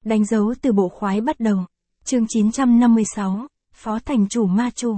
Đánh dấu từ bộ khoái bắt đầu. Chương 956, Phó Thành Chủ Ma Chủ.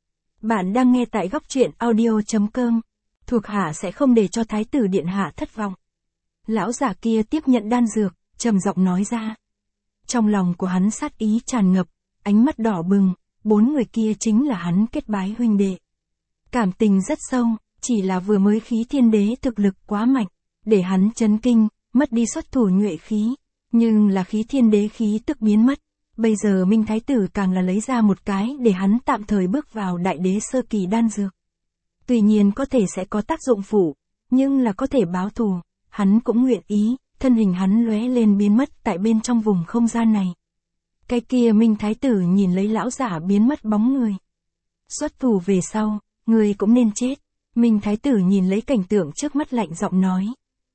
Bạn đang nghe tại góc truyện audio.com. Thuộc hạ sẽ không để cho Thái tử Điện Hạ thất vọng. Lão giả kia tiếp nhận đan dược, trầm giọng nói ra. Trong lòng của hắn sát ý tràn ngập, ánh mắt đỏ bừng, 4 người kia chính là hắn kết bái huynh đệ. Cảm tình rất sâu, chỉ là vừa mới khí thiên đế thực lực quá mạnh, để hắn chấn kinh, mất đi xuất thủ nhuệ khí. Nhưng là khí thiên đế khí tức biến mất. Bây giờ Minh Thái tử càng là lấy ra một cái để hắn tạm thời bước vào đại đế sơ kỳ đan dược. Tuy nhiên có thể sẽ có tác dụng phụ, nhưng là có thể báo thù, hắn cũng nguyện ý, thân hình hắn lóe lên biến mất tại bên trong vùng không gian này. Cái kia Minh Thái tử nhìn lấy lão giả biến mất bóng người. Xuất thủ về sau, người cũng nên chết. Minh Thái tử nhìn lấy cảnh tượng trước mắt lạnh giọng nói.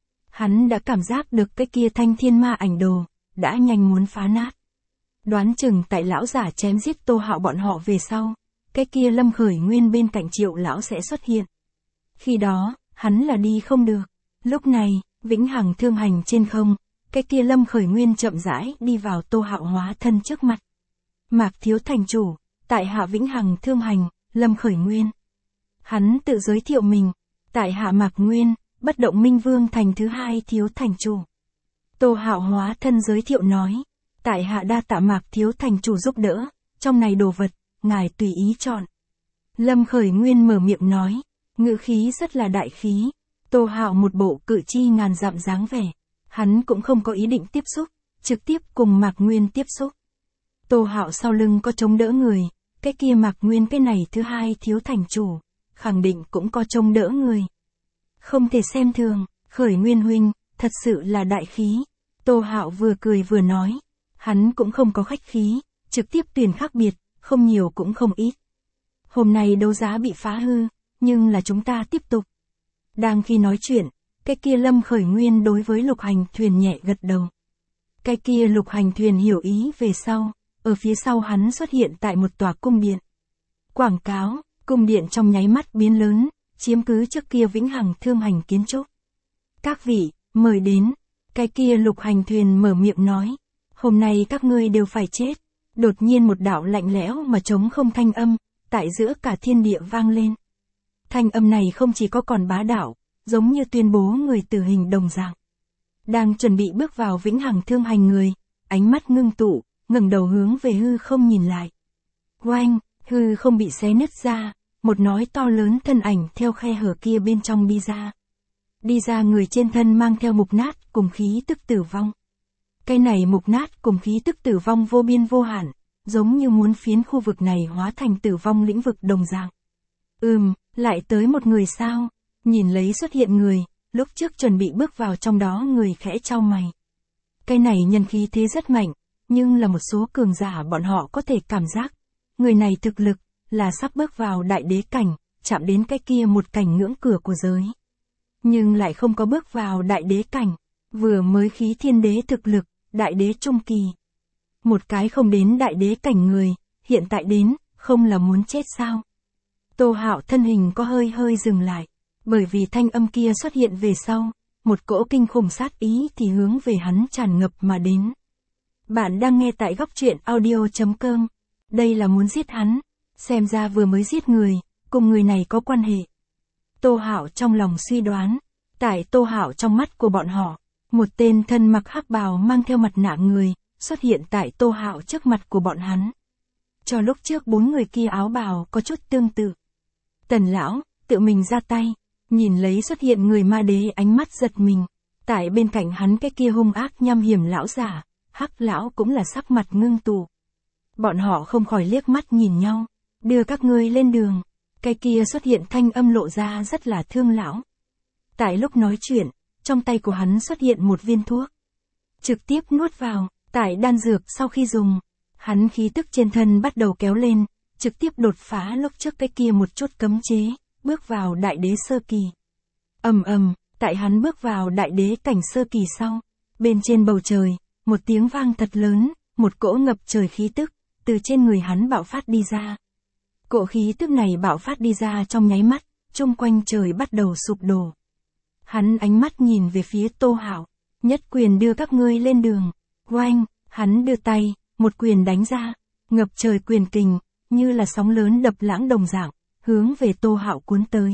Hắn đã cảm giác được cái kia thanh thiên ma ảnh đồ, đã nhanh muốn phá nát. Đoán chừng tại lão giả chém giết Tô Hạo bọn họ về sau, cái kia Lâm Khởi Nguyên bên cạnh Triệu lão sẽ xuất hiện. Khi đó, hắn là đi không được. Lúc này, vĩnh hằng thương hành trên không, cái kia Lâm Khởi Nguyên chậm rãi đi vào Tô Hạo hóa thân trước mặt. Mạc thiếu thành chủ, tại hạ vĩnh hằng thương hành, Lâm Khởi Nguyên. Hắn tự giới thiệu mình, tại hạ Mạc Nguyên, bất động minh vương thành thứ 2 thiếu thành chủ. Tô Hạo hóa thân giới thiệu nói, tại hạ đa tạ Mạc thiếu thành chủ giúp đỡ, trong này đồ vật, ngài tùy ý chọn. Lâm Khởi Nguyên mở miệng nói, ngữ khí rất là đại khí. Tô Hạo một bộ cự chi ngàn dặm dáng vẻ, hắn cũng không có ý định tiếp xúc, trực tiếp cùng Mạc Nguyên tiếp xúc. Tô Hạo sau lưng có chống đỡ người, cái kia Mạc Nguyên cái này thứ 2 thiếu thành chủ, khẳng định cũng có chống đỡ người. Không thể xem thường, Khởi Nguyên huynh, thật sự là đại khí. Tô Hạo vừa cười vừa nói, hắn cũng không có khách khí, trực tiếp tuyển khác biệt, không nhiều cũng không ít. Hôm nay đấu giá bị phá hư, nhưng là chúng ta tiếp tục. Đang khi nói chuyện, cái kia Lâm Khởi Nguyên đối với lục hành thuyền nhẹ gật đầu. Cái kia lục hành thuyền hiểu ý về sau, ở phía sau hắn xuất hiện tại một tòa cung điện. Quảng cáo, cung điện trong nháy mắt biến lớn, chiếm cứ trước kia vĩnh hằng thương hành kiến trúc. Các vị, mời đến. Cái kia lục hành thuyền mở miệng nói, hôm nay các ngươi đều phải chết. Đột nhiên một đạo lạnh lẽo mà trống không thanh âm, tại giữa cả thiên địa vang lên. Thanh âm này không chỉ có còn bá đạo, giống như tuyên bố người tử hình đồng dạng. Đang chuẩn bị bước vào vĩnh hằng thương hành người, ánh mắt ngưng tụ, ngẩng đầu hướng về hư không nhìn lại. Oanh, hư không bị xé nứt ra, một nói to lớn thân ảnh theo khe hở kia bên trong đi ra. Đi ra người trên thân mang theo mục nát cùng khí tức tử vong. Cái này mục nát cùng khí tức tử vong vô biên vô hạn, giống như muốn phiến khu vực này hóa thành tử vong lĩnh vực đồng dạng. Lại tới một người sao? Nhìn lấy xuất hiện người, lúc trước chuẩn bị bước vào trong đó người khẽ chau mày. Cái này nhân khí thế rất mạnh, nhưng là một số cường giả bọn họ có thể cảm giác, người này thực lực, là sắp bước vào đại đế cảnh, chạm đến cái kia một cảnh ngưỡng cửa của giới. Nhưng lại không có bước vào đại đế cảnh, vừa mới khí thiên đế thực lực, đại đế trung kỳ. Một cái không đến đại đế cảnh người, hiện tại đến, không là muốn chết sao? Tô Hạo thân hình có hơi dừng lại, bởi vì thanh âm kia xuất hiện về sau, một cỗ kinh khủng sát ý thì hướng về hắn tràn ngập mà đến. Bạn đang nghe tại góc truyện audio.com, đây là muốn giết hắn, xem ra vừa mới giết người, cùng người này có quan hệ. Tô Hạo trong lòng suy đoán, tại Tô Hạo trong mắt của bọn họ, một tên thân mặc hắc bào mang theo mặt nạ người, xuất hiện tại Tô Hạo trước mặt của bọn hắn. Cho lúc trước 4 người kia áo bào có chút tương tự. Tần lão, tự mình ra tay, nhìn lấy xuất hiện người ma đế ánh mắt giật mình, tại bên cạnh hắn cái kia hung ác nham hiểm lão giả, hắc lão cũng là sắc mặt ngưng tụ. Bọn họ không khỏi liếc mắt nhìn nhau, đưa các ngươi lên đường, cái kia xuất hiện thanh âm lộ ra rất là thương lão. Tại lúc nói chuyện, trong tay của hắn xuất hiện một viên thuốc. Trực tiếp nuốt vào, tại đan dược sau khi dùng, hắn khí tức trên thân bắt đầu kéo lên, trực tiếp đột phá lúc trước cái kia một chút cấm chế, bước vào đại đế sơ kỳ. Tại hắn bước vào đại đế cảnh sơ kỳ sau, bên trên bầu trời, một tiếng vang thật lớn, một cỗ ngập trời khí tức, từ trên người hắn bạo phát đi ra. Cỗ khí tức này bạo phát đi ra trong nháy mắt, chung quanh trời bắt đầu sụp đổ. Hắn ánh mắt nhìn về phía Tô Hạo, nhất quyền đưa các ngươi lên đường. Oanh, Hắn đưa tay, một quyền đánh ra, ngập trời quyền kình, như là sóng lớn đập lãng đồng dạng, hướng về Tô Hạo cuốn tới.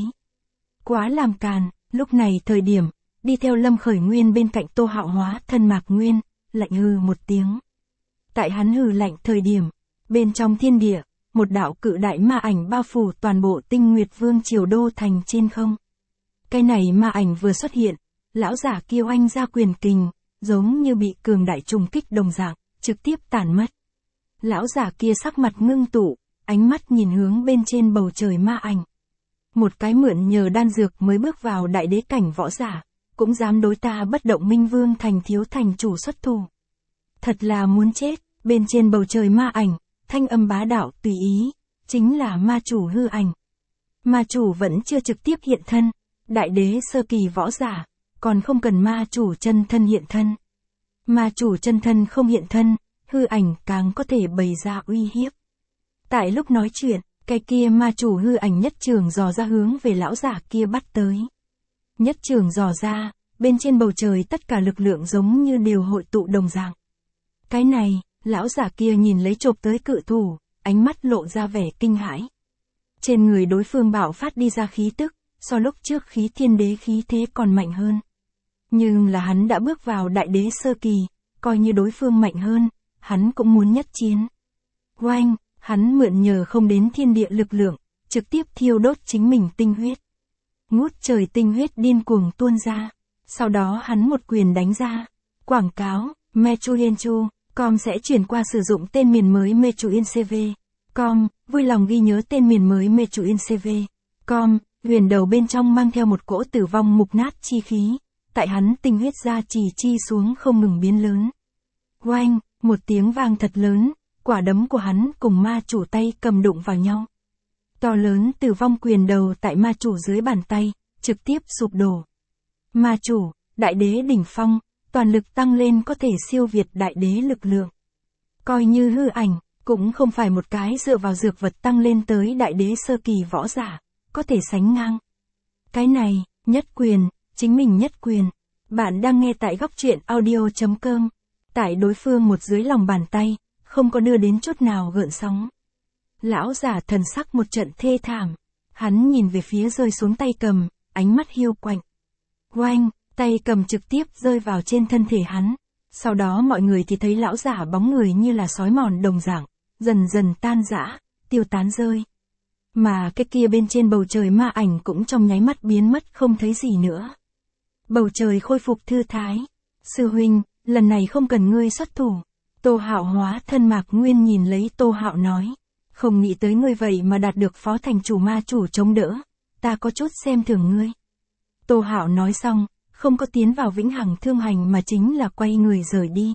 Quá làm càn, lúc này thời điểm, đi theo Lâm Khởi Nguyên bên cạnh Tô Hạo hóa thân Mạc Nguyên, lạnh hừ một tiếng. Tại hắn hừ lạnh thời điểm, bên trong thiên địa, một đạo cự đại ma ảnh bao phủ toàn bộ Tinh Nguyệt Vương triều đô thành trên không. Cái này ma ảnh vừa xuất hiện, lão giả kia oanh ra quyền kình, giống như bị cường đại trùng kích đồng dạng, trực tiếp tản mất. Lão giả kia sắc mặt ngưng tụ, ánh mắt nhìn hướng bên trên bầu trời ma ảnh. Một cái mượn nhờ đan dược mới bước vào đại đế cảnh võ giả, cũng dám đối ta Bất Động Minh Vương thành thiếu thành chủ xuất thủ. Thật là muốn chết, bên trên bầu trời ma ảnh, thanh âm bá đạo tùy ý, chính là ma chủ hư ảnh. Ma chủ vẫn chưa trực tiếp hiện thân, đại đế sơ kỳ võ giả, còn không cần ma chủ chân thân hiện thân. Ma chủ chân thân không hiện thân, hư ảnh càng có thể bày ra uy hiếp. Tại lúc nói chuyện, cái kia ma chủ hư ảnh nhất trường dò ra hướng về lão giả kia bắt tới. Nhất trường dò ra, bên trên bầu trời tất cả lực lượng giống như đều hội tụ đồng dạng. Cái này, lão giả kia nhìn lấy chộp tới cự thủ, ánh mắt lộ ra vẻ kinh hãi. Trên người đối phương bạo phát đi ra khí tức, so lúc trước khí thiên đế khí thế còn mạnh hơn. Nhưng là hắn đã bước vào đại đế sơ kỳ, coi như đối phương mạnh hơn, hắn cũng muốn nhất chiến. Oanh, hắn mượn nhờ không đến thiên địa lực lượng, trực tiếp thiêu đốt chính mình tinh huyết. Ngút trời tinh huyết điên cuồng tuôn ra, sau đó hắn một quyền đánh ra. Quảng cáo, Mechuyenchu.com sẽ chuyển qua sử dụng tên miền mới Mechuyencv.com, vui lòng ghi nhớ tên miền mới Mechuyencv.com, huyền đầu bên trong mang theo một cỗ tử vong mục nát chi khí, tại hắn tinh huyết ra trì chi xuống không ngừng biến lớn. Oanh, một tiếng vang thật lớn, quả đấm của hắn cùng ma chủ tay cầm đụng vào nhau. To lớn tử vong quyền đầu tại ma chủ dưới bàn tay, trực tiếp sụp đổ. Ma chủ, đại đế đỉnh phong, toàn lực tăng lên có thể siêu việt đại đế lực lượng. Coi như hư ảnh, cũng không phải một cái dựa vào dược vật tăng lên tới đại đế sơ kỳ võ giả, có thể sánh ngang. Cái này, nhất quyền, chính mình nhất quyền. Bạn đang nghe tại góc truyện audio.com. Tại đối phương một dưới lòng bàn tay, không có đưa đến chút nào gợn sóng. Lão giả thần sắc một trận thê thảm. Hắn nhìn về phía rơi xuống tay cầm, ánh mắt hiu quạnh. Oanh, tay cầm trực tiếp rơi vào trên thân thể hắn. Sau đó mọi người thì thấy lão giả bóng người như là sói mòn đồng dạng, dần dần tan rã, tiêu tán rơi. Mà cái kia bên trên bầu trời ma ảnh cũng trong nháy mắt biến mất không thấy gì nữa. Bầu trời khôi phục thư thái. Sư huynh, lần này không cần ngươi xuất thủ. Tô Hạo hóa thân Mạc Nguyên nhìn lấy Tô Hạo nói. Không nghĩ tới ngươi vậy mà đạt được phó thành chủ ma chủ chống đỡ. Ta có chút xem thường ngươi. Tô Hạo nói xong, không có tiến vào vĩnh hằng thương hành mà chính là quay người rời đi.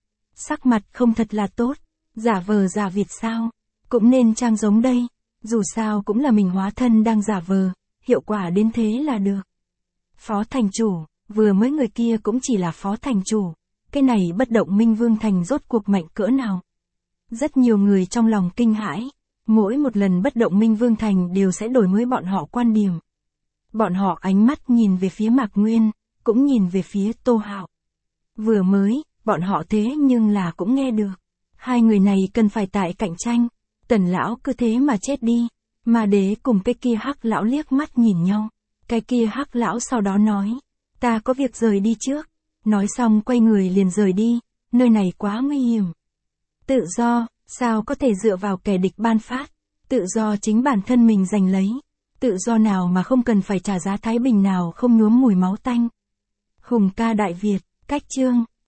Sắc mặt không thật là tốt. Giả vờ giả Việt sao? Cũng nên trang giống đây. Dù sao cũng là mình hóa thân đang giả vờ. Hiệu quả đến thế là được. Phó thành chủ, vừa mới người kia cũng chỉ là phó thành chủ. Cái này Bất Động Minh Vương thành rốt cuộc mạnh cỡ nào? Rất nhiều người trong lòng kinh hãi. Mỗi một lần Bất Động Minh Vương thành đều sẽ đổi mới bọn họ quan điểm. Bọn họ ánh mắt nhìn về phía Mạc Nguyên, cũng nhìn về phía Tô Hạo. Vừa mới, bọn họ thế nhưng là cũng nghe được. Hai người này cần phải tại cạnh tranh. Tần lão cứ thế mà chết đi. Mà đế cùng cái kia hắc lão liếc mắt nhìn nhau. Cái kia hắc lão sau đó nói. Ta có việc rời đi trước. Nói xong quay người liền rời đi. Nơi này quá nguy hiểm. Tự do, sao có thể dựa vào kẻ địch ban phát. Tự do chính bản thân mình giành lấy. Tự do nào mà không cần phải trả giá thái bình nào không nhuốm mùi máu tanh. Hùng ca Đại Việt, cách chương.